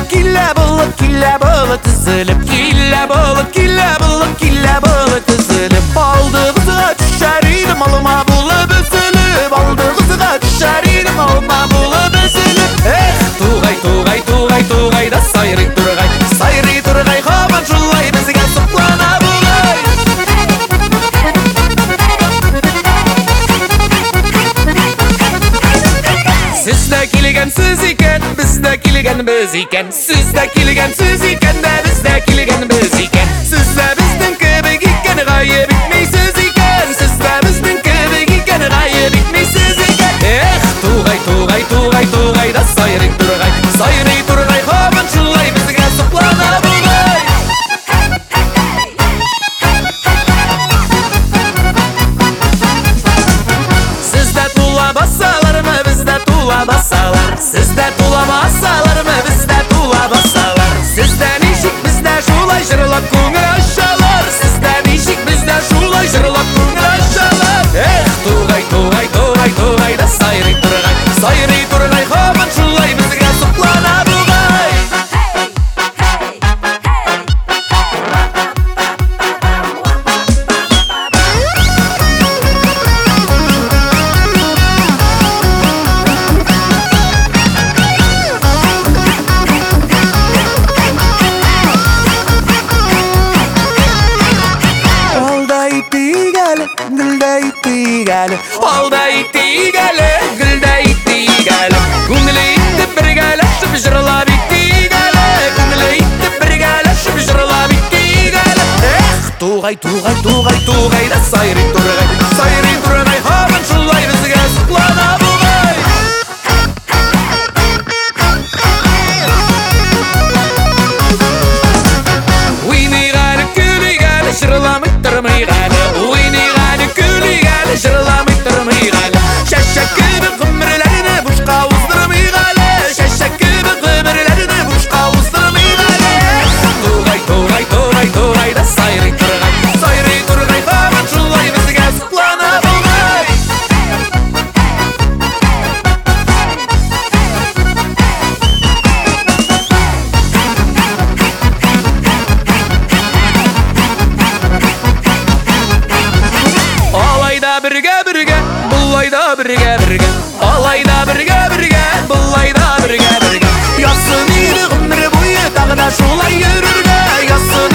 болып тізіліп, тізіліп, алды қызға түшер едім, алыма болып үзіліп, алды қызға түшер едім, алыма болып үзіліп. Эх, туғай да сайрай тұрғай, қабан жолай бізге сұқлана бұлай. Сізді келген сөз екен, бізді келген біз екен. Сізді келген сөз екен, бізді келген біз екен. Сізді біздің кебек екен, ғайып етмейсіз екен. Сізді біздің кебек екен, ғайып етмейсіз екен. Эх, туғай да сайрай тұрғай, қабан жолай бізге сұқлана бұлай. Сізді тула басалар ма, бізді тула басалар. Сізді тула басалар ма, бізді тула басалар. Сізді нешік бізді жолай жырлап көңіл ашалар. Сізді нешік бізді жолай жырлап көңіл ашалар. Эх, туғай да сайрай тұрғай, қабан жолай бізге сұқлана бұлай. Алдай тигәле, гүлдәй тигәле. Күңеле итеп бергәләшеп җырлап тигәле. Күңеле итеп бергәләшеп җырлап тигәле. Эх, туғай да сайрый тұрғай, қабан жолай бізге сұқлана бұлай. Уйнайғаны күлігәлі, жырламай тұрмайғаны. Уйнайғаны күлігәлі, жырламай тұрмайғаны. Шәшәк кебі ғұмырләріні бұшқа уздырмайғаны. Шәшәк кебі ғұмырләріні бұшқа уздырмайғаны. Туғай да сайрай тұрғай, қабан жолай бізге сұқлана бұлай. Алайда бірге, бұлайда бірге. Алайда бірге, бұлайда бірге. Ясын еді ғұмыр бойы, тағы да жолай өрірге. Ясын